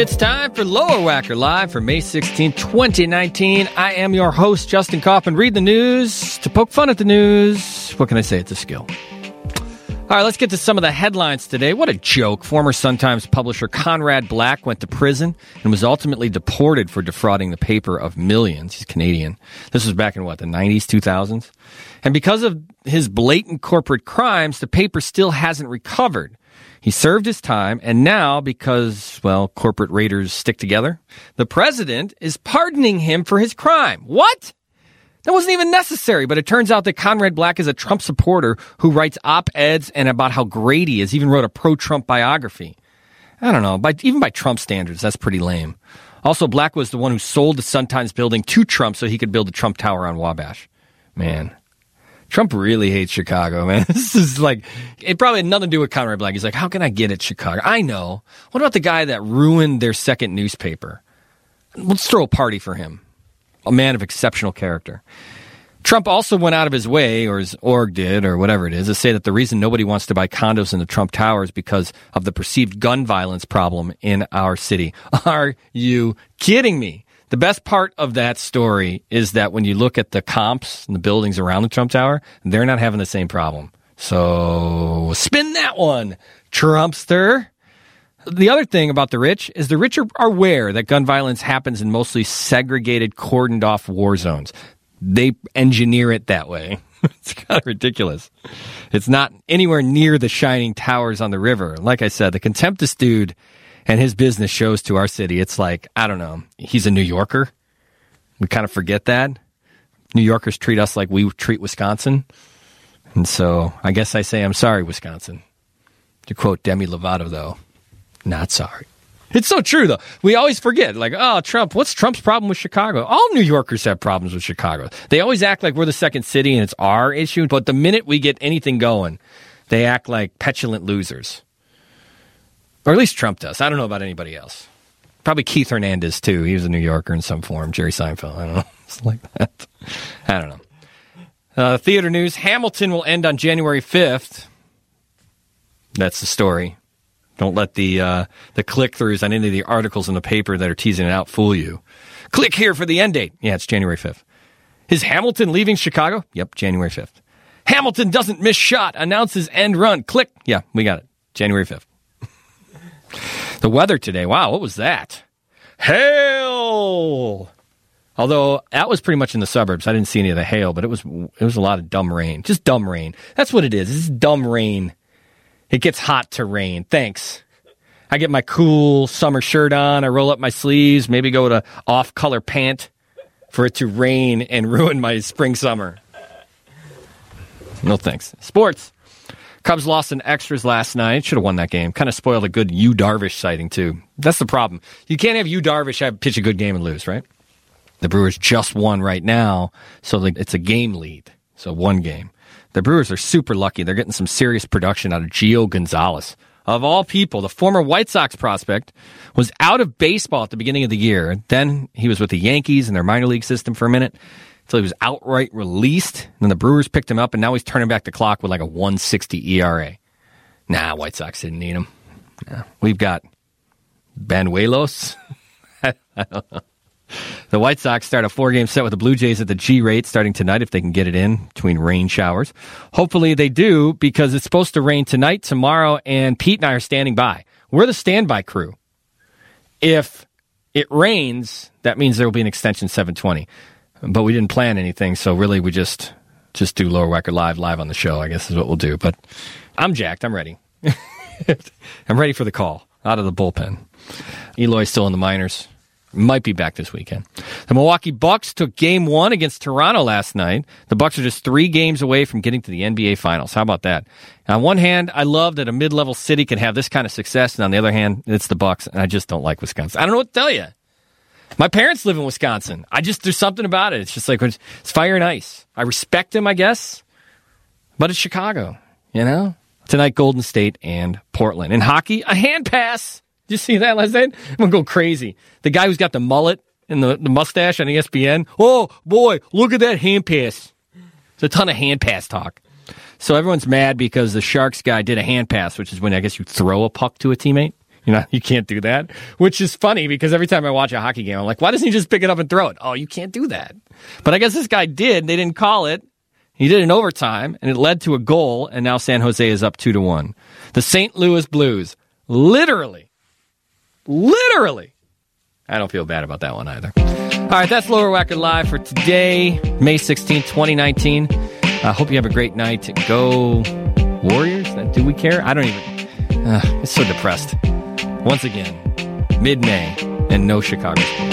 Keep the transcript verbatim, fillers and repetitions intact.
It's time for Lower Whacker Live for May sixteenth, twenty nineteen. I am your host, Justin Kaufman. Read the news to poke fun at the news. What can I say? It's a skill. All right, let's get to some of the headlines today. What a joke. Former Sun-Times publisher Conrad Black went to prison and was ultimately deported for defrauding the paper of millions. He's Canadian. This was back in, what, the nineties, two thousands? And because of his blatant corporate crimes, the paper still hasn't recovered. He served his time, and now, because, well, corporate raiders stick together, the president is pardoning him for his crime. What? That wasn't even necessary, but it turns out that Conrad Black is a Trump supporter who writes op-eds and about how great he is, even wrote a pro-Trump biography. I don't know, by, even by Trump standards, that's pretty lame. Also, Black was the one who sold the Sun-Times building to Trump so he could build the Trump Tower on Wabash. Man, Trump really hates Chicago, man. This is like, it probably had nothing to do with Conrad Black. He's like, how can I get at Chicago? I know. What about the guy that ruined their second newspaper? Let's throw a party for him. A man of exceptional character. Trump also went out of his way, or his org did, or whatever it is, to say that the reason nobody wants to buy condos in the Trump Tower is because of the perceived gun violence problem in our city. Are you kidding me? The best part of that story is that when you look at the comps and the buildings around the Trump Tower, they're not having the same problem. So spin that one, Trumpster. The other thing about the rich is the rich are aware that gun violence happens in mostly segregated, cordoned off war zones. They engineer it that way. It's kind of ridiculous. It's not anywhere near the shining towers on the river. Like I said, the contempt this dude and his business shows to our city. It's like, I don't know, he's a New Yorker. We kind of forget that. New Yorkers treat us like we treat Wisconsin. And so I guess I say I'm sorry, Wisconsin. To quote Demi Lovato, though. Not sorry. It's so true, though. We always forget, like, oh, Trump, what's Trump's problem with Chicago? All New Yorkers have problems with Chicago. They always act like we're the second city and it's our issue, but the minute we get anything going, they act like petulant losers. Or at least Trump does. I don't know about anybody else. Probably Keith Hernandez, too. He was a New Yorker in some form. Jerry Seinfeld. I don't know. It's like that. I don't know. Uh, theater news. Hamilton will end on January fifth. That's the story. Don't let the uh, the click-throughs on any of the articles in the paper that are teasing it out fool you. Click here for the end date. Yeah, it's January fifth. Is Hamilton leaving Chicago? Yep, January fifth. Hamilton doesn't miss shot. Announces end run. Click. Yeah, we got it. January fifth. The weather today. Wow, what was that? Hail! Although that was pretty much in the suburbs. I didn't see any of the hail, but it was it was a lot of dumb rain. Just dumb rain. That's what it is. It's dumb rain. It gets hot to rain. Thanks. I get my cool summer shirt on. I roll up my sleeves, maybe go to off-color pant for it to rain and ruin my spring summer. No thanks. Sports. Cubs lost in extras last night. Should have won that game. Kind of spoiled a good Yu Darvish sighting, too. That's the problem. You can't have Yu Darvish have pitch a good game and lose, right? The Brewers just won right now, so it's a game lead. So one game. The Brewers are super lucky. They're getting some serious production out of Gio Gonzalez. Of all people, the former White Sox prospect was out of baseball at the beginning of the year. Then he was with the Yankees in their minor league system for a minute until he was outright released. And then the Brewers picked him up, and now he's turning back the clock with like a one sixty E R A. Nah, White Sox didn't need him. Nah. We've got Banuelos. I don't know. The White Sox start a four-game set with the Blue Jays at the G-rate starting tonight if they can get it in between rain showers. Hopefully they do because it's supposed to rain tonight, tomorrow, and Pete and I are standing by. We're the standby crew. If it rains, that means there will be an extension seven twenty. But we didn't plan anything, so really we just just do Lower Whacker Live live on the show, I guess is what we'll do. But I'm jacked. I'm ready. I'm ready for the call out of the bullpen. Eloy's still in the minors. Might be back this weekend. The Milwaukee Bucks took game one against Toronto last night. The Bucks are just three games away from getting to the N B A Finals. How about that? On one hand, I love that a mid-level city can have this kind of success, and on the other hand, it's the Bucks, and I just don't like Wisconsin. I don't know what to tell you. My parents live in Wisconsin. I just, there's something about it. It's just like, it's fire and ice. I respect them, I guess, but it's Chicago, you know? Tonight, Golden State and Portland. In hockey, a hand pass. Did you see that last night? I'm going to go crazy. The guy who's got the mullet and the, the mustache on E S P N. Oh, boy, look at that hand pass. There's a ton of hand pass talk. So everyone's mad because the Sharks guy did a hand pass, which is when I guess you throw a puck to a teammate. You know, you can't do that, which is funny because every time I watch a hockey game, I'm like, why doesn't he just pick it up and throw it? Oh, you can't do that. But I guess this guy did. They didn't call it. He did it in overtime, and it led to a goal, and now San Jose is up two to one. The Saint Louis Blues, literally, literally. I don't feel bad about that one either. All right, that's Lower Wacker Live for today, May sixteenth, twenty nineteen. I uh, hope you have a great night. Go Warriors. Do we care? I don't even. Uh, it's so depressed. Once again, mid-May and no Chicago sports.